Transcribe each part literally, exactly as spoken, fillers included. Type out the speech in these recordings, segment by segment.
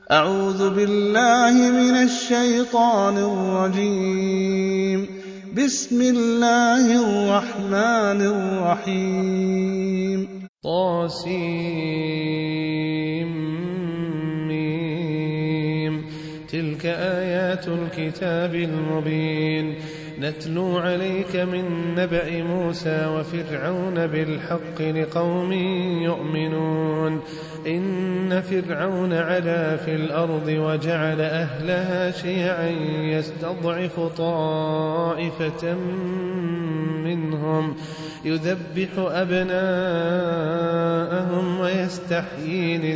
أعوذ بالله من الشيطان الرجيم. بسم الله الرحمن الرحيم. طاسيم. تلك آيات الكتاب المبين. نتلو عليك من نبأ موسى وفرعون بالحق لقوم يؤمنون. إن فرعون علا في الأرض وجعل أهلها شيعا يستضعف طائفة منهم يذبح أبناءهم ويستحيي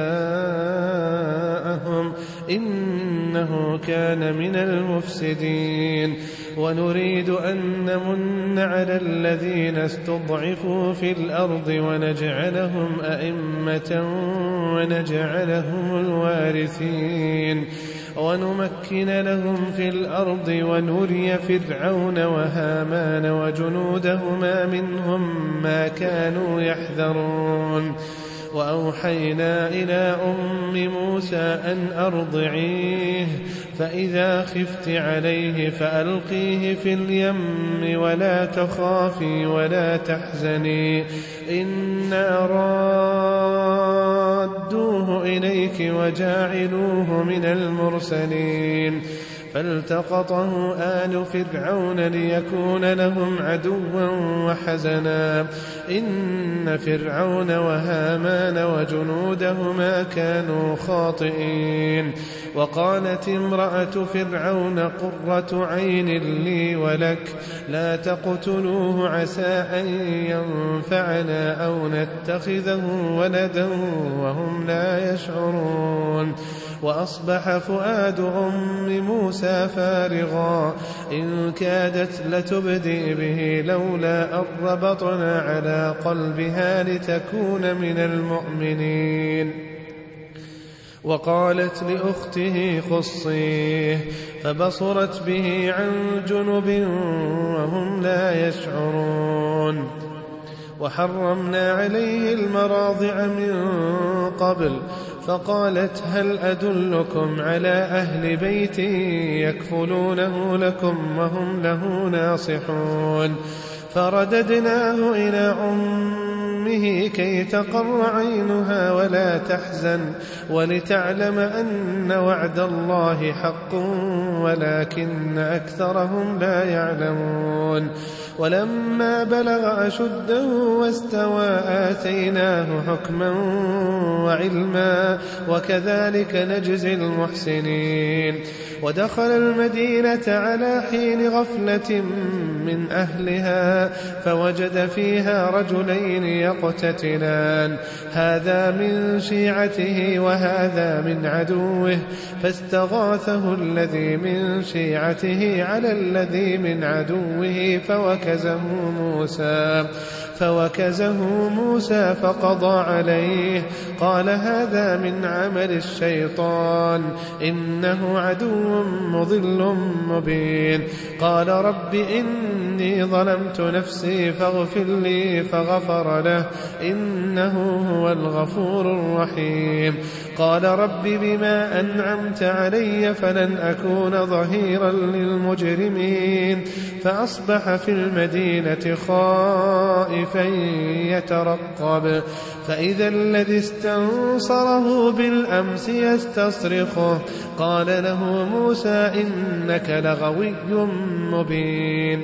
نساءهم إنه كان من المفسدين. ونريد أن نمن على الذين استضعفوا في الأرض ونجعلهم أئمة ونجعلهم الوارثين ونمكن لهم في الأرض ونري فرعون وهامان وجنودهما منهم ما كانوا يحذرون. وأوحينا إلى أم موسى أن أرضعيه فإذا خفت عليه فألقيه في اليم ولا تخافي ولا تحزني إنا رادوه إليك وجاعلوه من المرسلين. فالتقطه آل فرعون ليكون لهم عدوا وحزنا إن فرعون وهامان وجنودهما كانوا خاطئين. وقالت امرأة فرعون قرة عين لي ولك لا تقتلوه عسى أن ينفعنا أو نتخذه ولدا وهم لا يشعرون. وأصبح فؤاد أم موسى فارغا إن كادت لتبدي به لولا أن ربطنا على قلبها لتكون من المؤمنين. وقالت لأخته خصيه فبصرت به عن جنب وهم لا يشعرون. وحرمنا عليه المراضع من قبل فقالت هل أدلكم على أهل بيت يكفلونه لكم وهم له ناصحون. فرددناه إلى أمه كي تقر عينها ولا تحزن ولتعلم أن وعد الله حق ولكن أكثرهم لا يعلمون. ولما بلغ أشده واستوى آتيناه حكما وعلما وكذلك نجزي المحسنين. ودخل المدينة على حين غفلة من أهلها فوجد فيها رجلين يقتتلان هذا من شيعته وهذا من عدوه فاستغاثه الذي من شيعته على الذي من عدوه فوكزه موسى فوكزه موسى فقضى عليه قال هذا من عمل الشيطان إنه عدو مضل مبين. قال رب إني ظلمت نفسي فاغفر لي فغفر له إنه هو الغفور الرحيم. قال رب بما أنعمت علي فلن أكون ظهيرا للمجرمين. فأصبح في المدينة خائفا يترقب فإذا الذي استنصره بالأمس يستصرخه قال له موسى إنك لغوي مبين.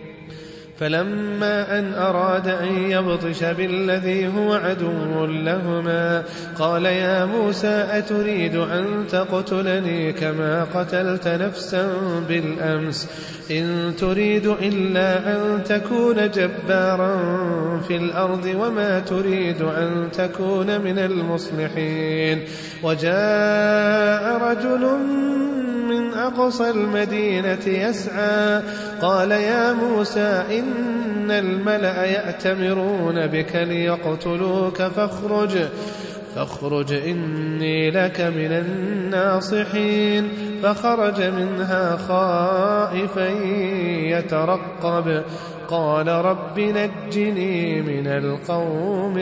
فلما أن أراد أن يبطش بالذي هو عدو لهما قال يا موسى أتريد أن تقتلني كما قتلت نفسا بالأمس إن تريد إلا أن تكون جبارا في الأرض وما تريد أن تكون من المصلحين. وجاء رجل من أقصى المدينة يسعى قال يا موسى إن الملأ يأتمرون بك ليقتلوك فاخرج فاخرج إني لك من الناصحين. فخرج منها خائفا يترقب قال رب نجني من القوم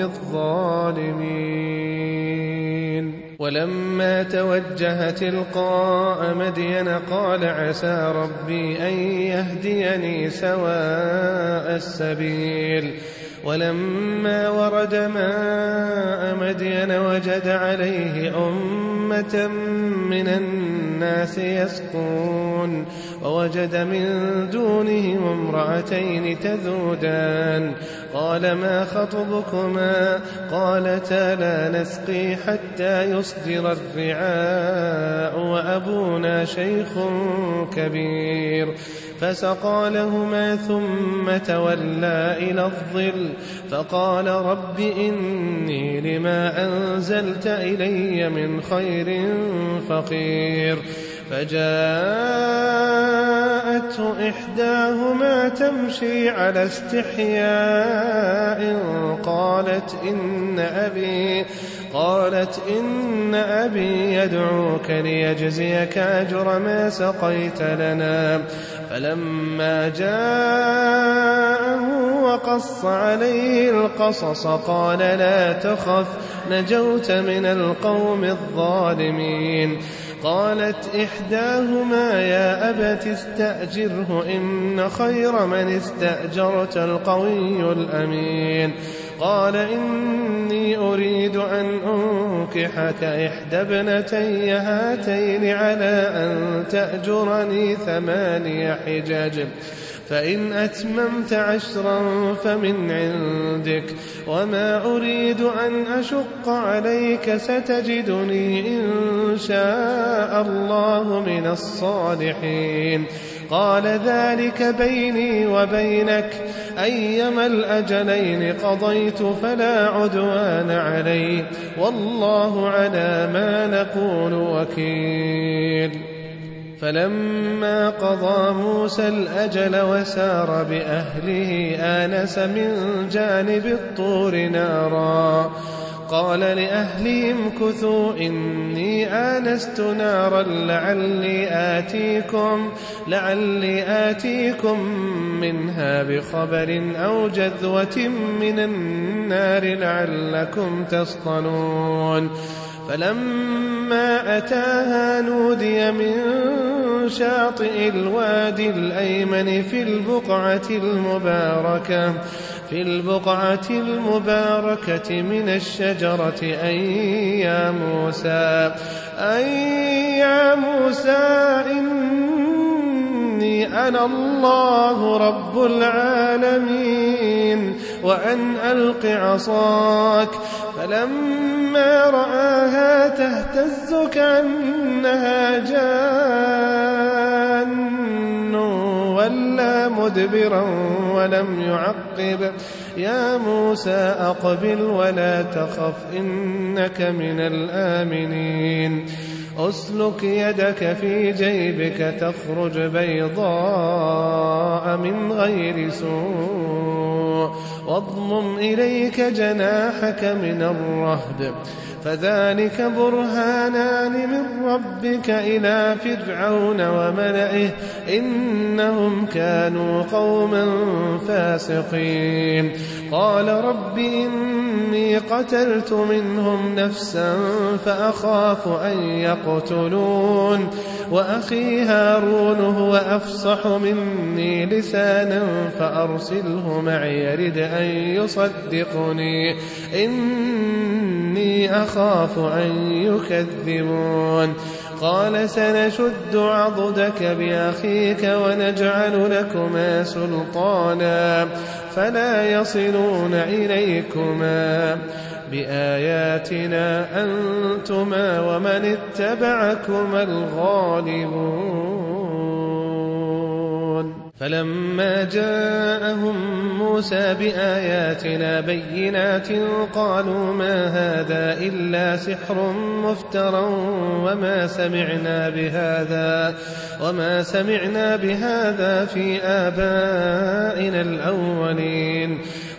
الظالمين. ولما توجه تلقاء مدين قال عسى ربي أن يهديني سواء السبيل. ولما ورد ماء مدين وجد عليه أمة من الناس يسقون ووجد من دونهم امرأتين تذودان قال ما خطبكما قالتا لا نسقي حتى يصدر الرعاء وأبونا شيخ كبير فسقى لهما ثم تولى إلى الظل فقال رب إني لما أنزلت إلي من خير فقير. فجاءته إحداهما تمشي على استحياء قالت إن أبي قالت إن أبي يدعوك ليجزيك أجر ما سقيت لنا. فلما جاءه وقص عليه القصص قال لا تخف نجوت من القوم الظالمين. قالت إحداهما يا أبت استأجره إن خير من استأجرت القوي الأمين. قال إني أريد أن أنكحك إحدى ابنتي هاتين على أن تأجرني ثماني حجج فإن أتممت عشرا فمن عندك وما أريد أن أشق عليك ستجدني إن شاء الله من الصالحين. قال ذلك بيني وبينك أيما الأجلين قضيت فلا عدوان علي والله على ما نقول وكيل. فلما قضى موسى الأجل وسار بأهله آنس من جانب الطور نارا قال لأهلهم كثوا إني آنست نارا لعلي آتيكم, لعلي آتيكم منها بخبر أو جذوة من النار لعلكم تصطلون. فلما أتاها نودي من شاطئ الوادي الأيمن في البقعة المباركة في البقعة المباركة من الشجرة أي يا موسى أي يا موسى إني أنا الله رب العالمين وأن ألق عصاك. فلما رآها تهتز كأنها جان ولا مدبرا ولم يعقب. يا موسى أقبل ولا تخف إنك من الآمنين. أسلك يدك في جيبك تخرج بيضاء من غير سوء واضمم إليك جناحك من الرهب فذلك برهانان من ربك إلى فرعون وملئه إنهم كانوا قوما فاسقين. قال رب إني قتلت منهم نفسا فأخاف أن يقتلون وأخي هارون هو أفصح مني لسانا فأرسله معي يرد أن يصدقني إني أخاف أن يكذبون. قال سنشد عضدك بأخيك ونجعل لكما سلطانا فلا يصلون إليكما بآياتنا أنتما ومن اتبعكما الغالبون. فلما جاءهم موسى بآياتنا بينات قالوا ما هذا إلا سحر مفترى وما سمعنا بهذا وما سمعنا بهذا في آبائنا الأولين.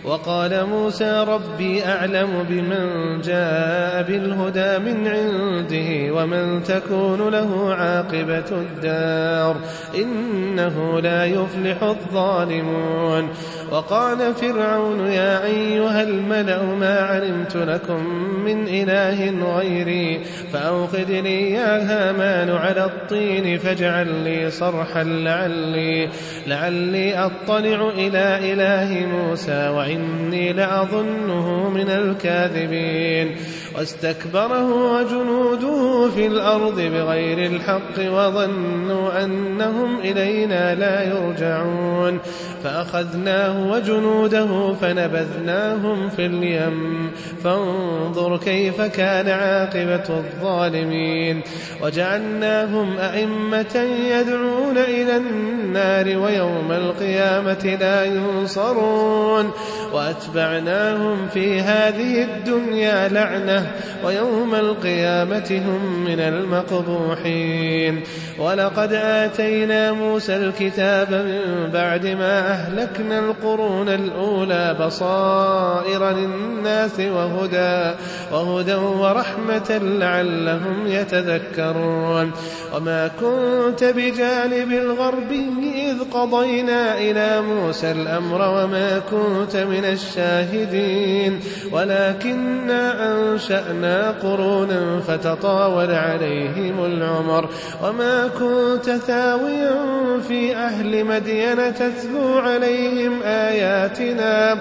وقال موسى ربي أعلم بمن جاء بالهدى من عنده ومن تكون له عاقبة الدار إنه لا يفلح الظالمون. وقال فرعون يا أيها الملأ ما علمت لكم من إله غيري فأوقد لي يا هامان على الطين فاجعل لي صرحا لعلي, لعلي أطلع إلى إله موسى وإني لأظنه من الكاذبين. واستكبره وجنوده في الأرض بغير الحق وظنوا أنهم إلينا لا يرجعون فأخذناه وجنوده فنبذناهم في اليم فانظر كيف كان عاقبة الظالمين. وجعلناهم أئمة يدعون إلى النار ويوم القيامة لا ينصرون وأتبعناهم في هذه الدنيا لعنة ويوم القيامة هم من المقبوحين. ولقد آتينا موسى الكتاب من بعد ما أهلكنا القرون الأولى بصائر للناس وهدى, وهدى ورحمة لعلهم يتذكرون. وما كنت بجانب الغربي إذ قضينا إلى موسى الأمر وما كنت من الشاهدين ولكننا أنشأنا قرونا فتطاول عليهم العمر وما كنت ثاويا في أهل مدين تتلو عليهم آياتنا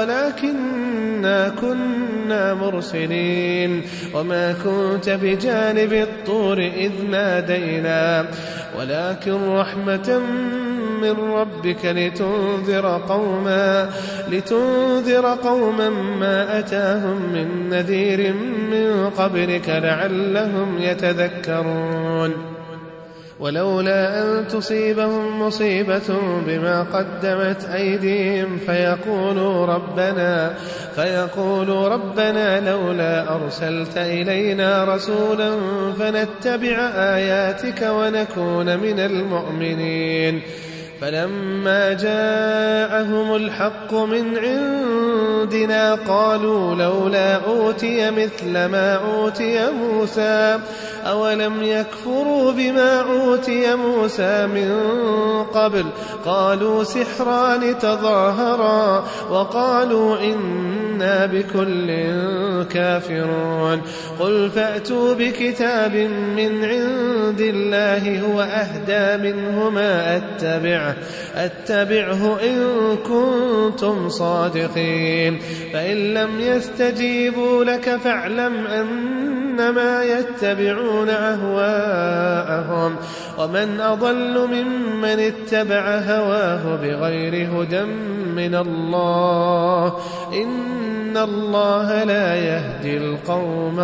ولكننا كنا مرسلين. وما كنت بجانب الطور إذ نادينا ولكن رحمة من ربك لتنذر قوما, لتنذر قوما ما أتاهم من نذير من قبلك لعلهم يتذكرون. ولولا أن تصيبهم مصيبة بما قدمت أيديهم فيقولوا ربنا, فيقولوا ربنا لولا أرسلت إلينا رسولا فنتبع آياتك ونكون من المؤمنين. فلما جاءهم الحق من عندنا قالوا لولا أوتي مثل ما أوتي موسى أولم يكفروا بما أوتي موسى من قبل قالوا سحران تظاهرا وقالوا إنا بكل كافرون. قل فأتوا بكتاب من عند الله هو أهدى منهما أتبعه, أتبعه إن كنتم صادقين. فإن لم يستجيبوا لك فاعلم أنما يتبعون أهواءهم ومن أضل ممن اتبع هواه بغير هدى من الله إن الله لا يهدي القوم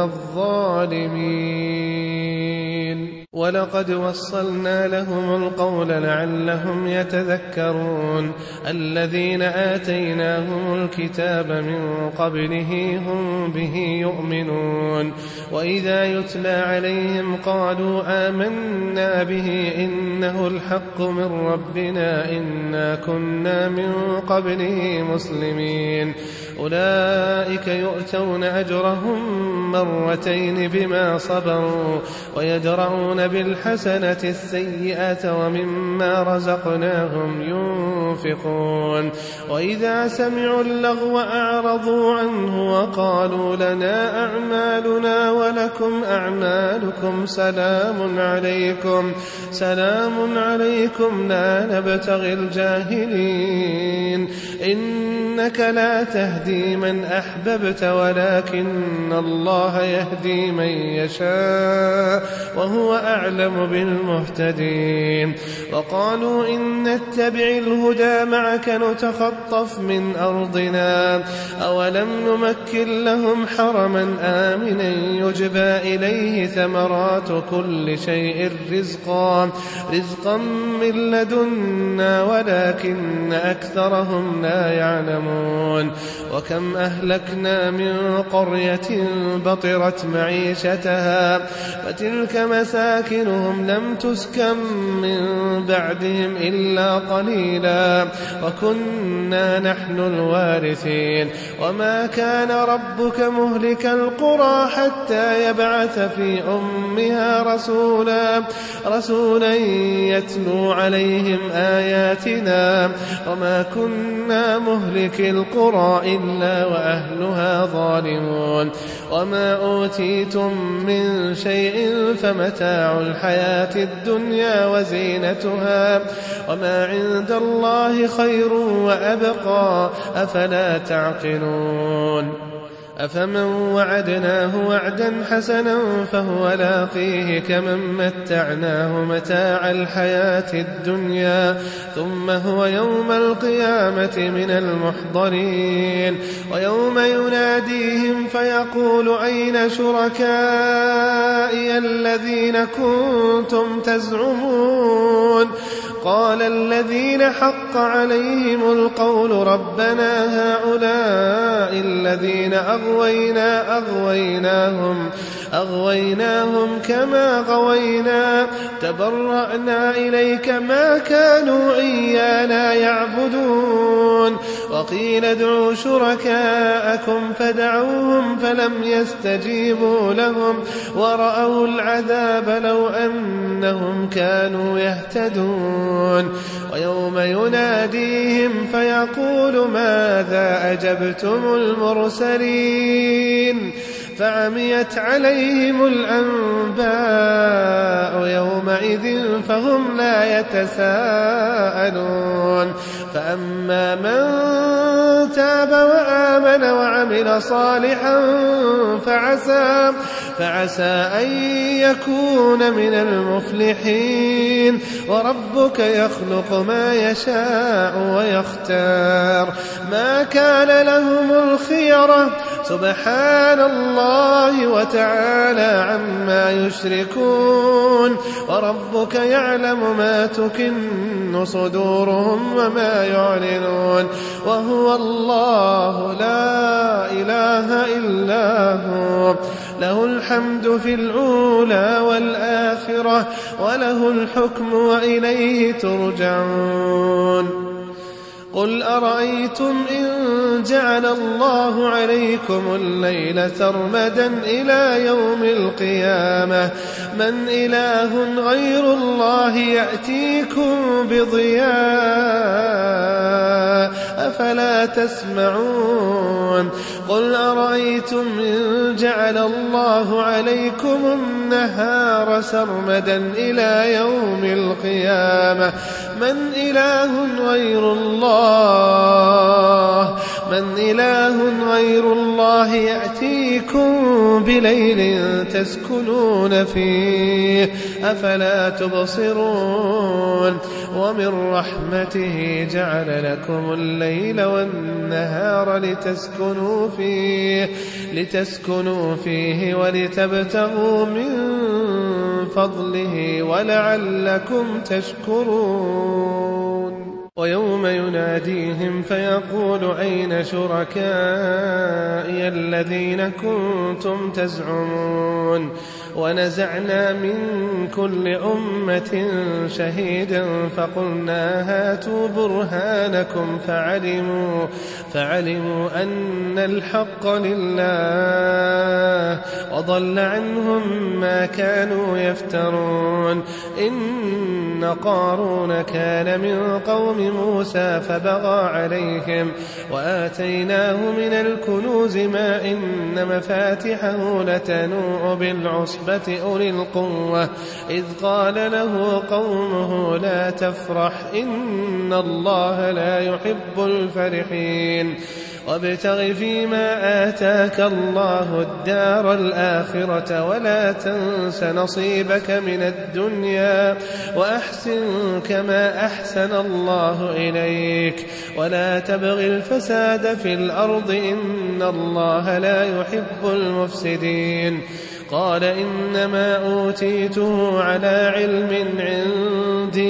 الظالمين. ولقد وصلنا لهم القول لعلهم يتذكرون. الذين آتيناهم الكتاب من قبله هم به يؤمنون وإذا يتلى عليهم قالوا آمنا به إنه الحق من ربنا إنا كنا من قبله مسلمين. أولئك يؤتون أجرهم مرتين بما صبروا ويدرؤون بالحسنة السيئة ومما رزقناهم ينفقون. وإذا سمعوا اللغو أعرضوا عنه وقالوا لنا أعمالنا ولكم أعمالكم سلام عليكم, سلام عليكم لا نبتغي الجاهلين. إنك لا تهدي من أحببت ولكن الله يهدي من يشاء وهو أعلم بالمهتدين. وقالوا إن نتبع الهدى معك نتخطف من أرضنا أولم نمكن لهم حرما آمنا يجبى إليه ثمرات كل شيء رزقا, رزقا من لدنا ولكن أكثرهم لا يعلمون. يعلمون وكم أهلكنا من قرية بطرت معيشتها فتلك مساكنهم لم تسكن من بعدهم إلا قليلا وكنا نحن الوارثين وما كان ربك مهلك القرى حتى يبعث في أمها رسولا رسولا يتلو عليهم آياتنا وما كنا مهلك القرى إلا وأهلها ظالمون وما أوتيتم من شيء فمتاع الحياة الدنيا وزينتها وما عند الله خير وأبقى أفلا تعقلون أفمن وعدناه وعدا حسنا فهو لاقيه كمن متعناه متاع الحياة الدنيا ثم هو يوم القيامة من المحضرين ويوم يناديهم فيقول أين شركائي الذين كنتم تزعمون قال الذين حق عليهم القول ربنا هؤلاء الذين أغوينا أغويناهم أغويناهم كما غوينا تبرأنا إليك ما كانوا إيانا يعبدون وقيل ادعوا شركاءكم فدعوهم فلم يستجيبوا لهم ورأوا العذاب لو أنهم كانوا يهتدون ويوم يناديهم فيقول ماذا أجبتم المرسلين فعميت عليهم الأنباء يومئذ فهم لا يتساءلون فأما من تاب وآمن وعمل صالحا فعسى, فعسى أن يكون من المفلحين وربك يخلق ما يشاء ويختار ما كان لهم الخيرة سبحان الله وتعالى عما يشركون وربك يعلم ما تكن صدورهم وما يعلنون وهو الله لا إله إلا هو له الحمد في الأولى والآخرة وله الحكم وإليه ترجعون قل أرأيتم إن جعل الله عليكم الليل سرمدا إلى يوم القيامة من إله غير الله يأتيكم بضياء أفلا تسمعون قل أرأيتم إن جعل الله عليكم النهار سرمدا إلى يوم القيامة من إله غير الله من إله غير الله يأتيكم بليل تسكنون فيه أفلا تبصرون ومن رحمته جعل لكم الليل والنهار لتسكنوا فيه لتسكنوا فيه ولتبتغوا من فضله ولعلكم تشكرون ويوم يناديهم فيقول أين شركائي الذين كنتم تزعمون ونزعنا من كل أمة شهيدا فقلنا هاتوا برهانكم فعلموا, فعلموا أن الحق لله وضل عنهم ما كانوا يفترون إن قارون كان من قوم موسى فبغى عليهم وآتيناه من الكنوز ما إن مفاتحه لتنوء بالعصبة أولي القوة إذ قال له قومه لا تفرح إن الله لا يحب الفرحين وابتغ فيما آتاك الله الدار الآخرة ولا تنس نصيبك من الدنيا وأحسن كما أحسن الله إليك ولا تبغ الفساد في الأرض إن الله لا يحب المفسدين قال إنما أوتيته على علم عندي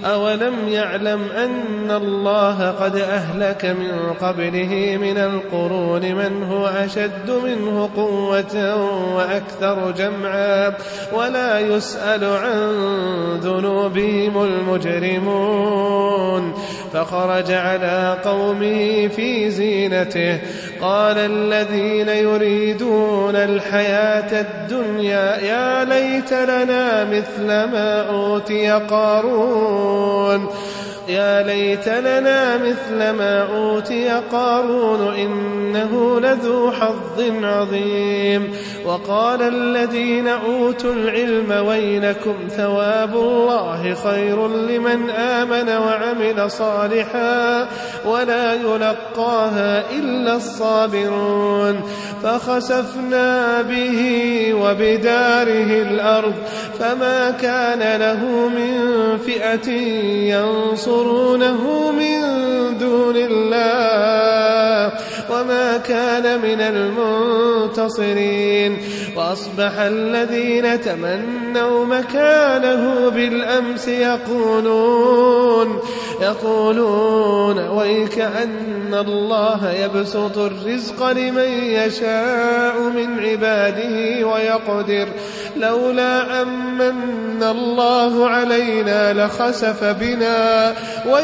أولم يعلم أن الله قد أهلك من قبله من القرون من هو أشد منه قوة وأكثر جمعا ولا يسأل عن ذنوبهم المجرمون. فخرج على قومه في زينته قال الذين يريدون الحياة الدنيا يا ليت لنا مثل ما أوتي قارون يا ليت لنا مثل ما أوتي قارون إنه لذو حظ عظيم. وقال الذين أوتوا العلم ويلكم ثواب الله خير لمن آمن وعمل صالحا ولا يلقاها إلا الصابرون. فخسفنا به وبداره الأرض فما كان له من فئة ينصرونه من دون الله وما كان من المنتصرين. وأصبح الذين تمنوا مكانه بالأمس يقولون يقولون ويكأن الله يبسط الرزق لمن يشاء من عباده ويقدر لولا أمن الله علينا لخسف بنا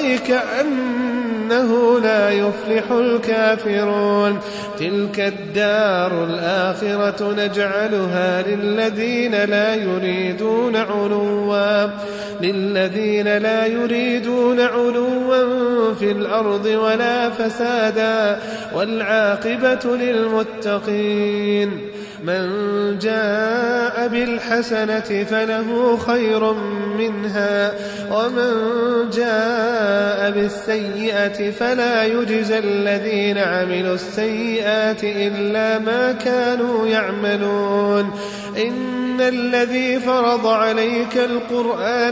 ويكأنه لا يفلح الكافرون. تلك الدار الآخرة نجعلها للذين لا يريدون علوا للذين لا يريدون علوا في الأرض ولا فسادا والعاقبة للمتقين. من جاء بالحسنة فله خير منها ومن جاء بالسيئة فلا يجزى الذين عملوا السيئات إلا ما كانوا يعملون. إن الذي فرض عليك القرآن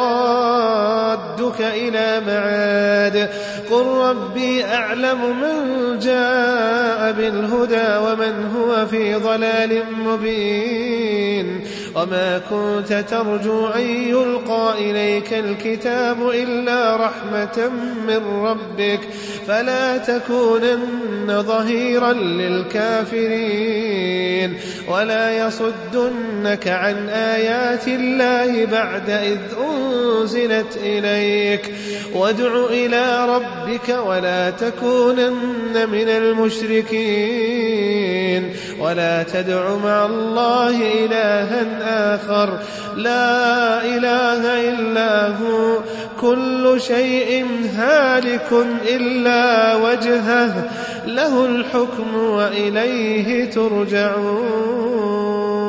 لرادك إلى معاد قل ربي أعلم من جاء بالهدى ومن هو في ضلال مبين. وما كنت ترجو أن يلقى إليك الكتاب إلا رحمة من ربك فلا تكونن ظهيرا للكافرين ولا يصدنك عن آيات الله بعد إذ أنزلت إليك وادع إلى ربك ولا تكونن من المشركين ولا تدع مع الله إلها آخر لا إله إلا هو كل شيء هالك إلا وجهه له الحكم وإليه ترجعون.